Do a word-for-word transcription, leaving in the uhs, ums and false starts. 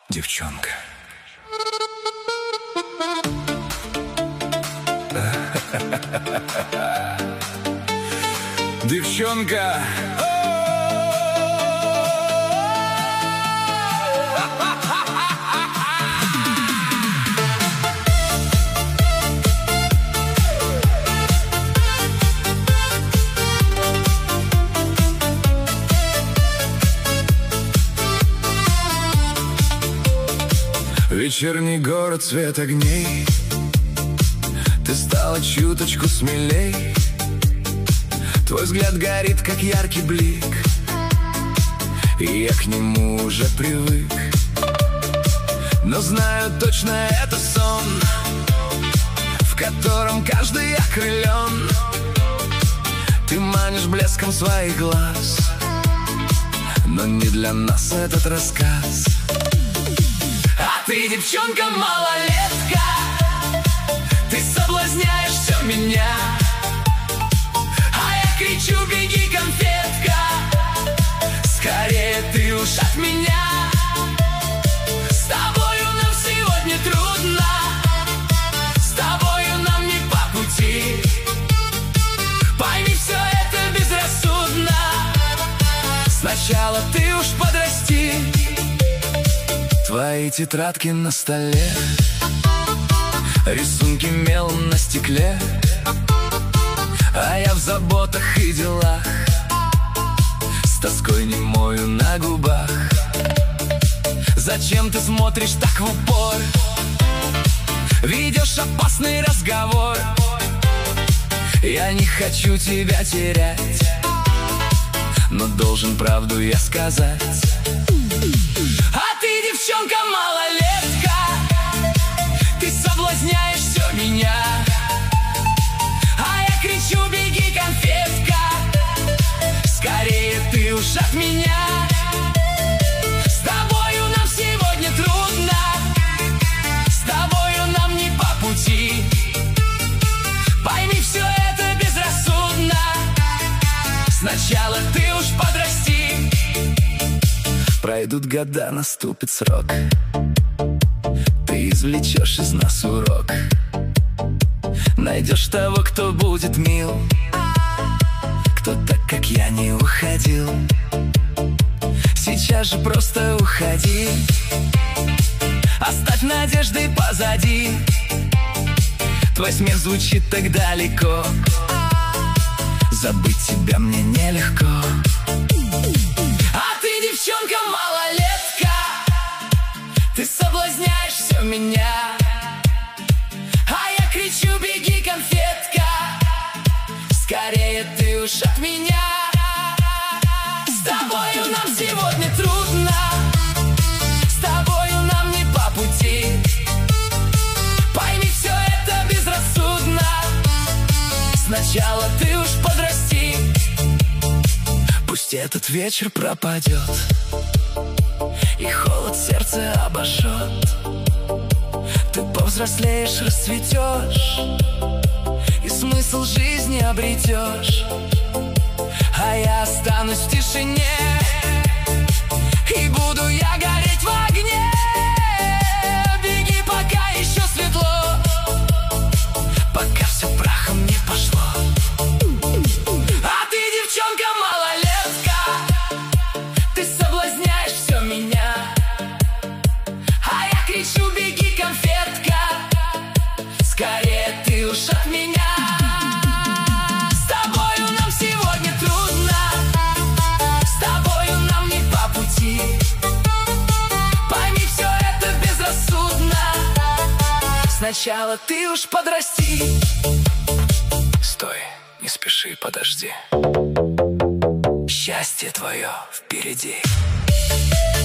Девчонка. Девчонка. Вечерний город, свет огней. Ты стала чуточку смелей. Твой взгляд горит, как яркий блик, и я к нему уже привык. Но знаю точно, это сон, в котором каждый окрылен. Ты манишь блеском своих глаз, но не для нас этот рассказ. А ты, девчонка, малолетка, ты соблазняешь все меня. А я кричу: беги, конфетка, скорее ты уж от меня. С тобою нам сегодня трудно, с тобою нам не по пути. Пойми, все это безрассудно, сначала ты уж подрасти. Твои тетрадки на столе, рисунки мелом на стекле, а я в заботах и делах, с тоской немою на губах. Зачем ты смотришь так в упор, ведешь опасный разговор? Я не хочу тебя терять, но должен правду я сказать. А ты, девчонка, малолетка, ты соблазняешь все меня. А я кричу: беги, конфетка, скорее ты уж от меня. С тобою нам сегодня трудно, с тобою нам не по пути. Пойми, все это безрассудно, сначала ты уж подрасти. Пройдут года, наступит срок, ты извлечешь из нас урок. Найдешь того, кто будет мил, кто так, как я, не уходил. Сейчас же просто уходи, оставь надежды позади. Твой смех звучит так далеко, забыть тебя мне нелегко. А ты, девчонка, малолетка, ты соблазняешь все меня. А я кричу: беги, конфетка, скорее ты уж от меня. С тобою нам сегодня трудно, с тобою нам не по пути. Пойми, все это безрассудно, сначала ты уж подрасти. Пусть этот вечер пропадет, и холод сердце обожжет. Ты повзрослеешь, расцветешь, и смысл жизни обретешь. А я останусь в тишине, и буду я гореть в огне. Беги, пока еще светло, пока все прахом не пошло. А ты, девчонка, малолетка, ты соблазняешь все меня. А я кричу: беги, конфетка, скорее ты уж от меня. С тобою нам сегодня трудно, с тобою нам не по пути. Пойми, все это безрассудно, сначала ты уж подрасти. Стой, не спеши, подожди, счастье твое впереди.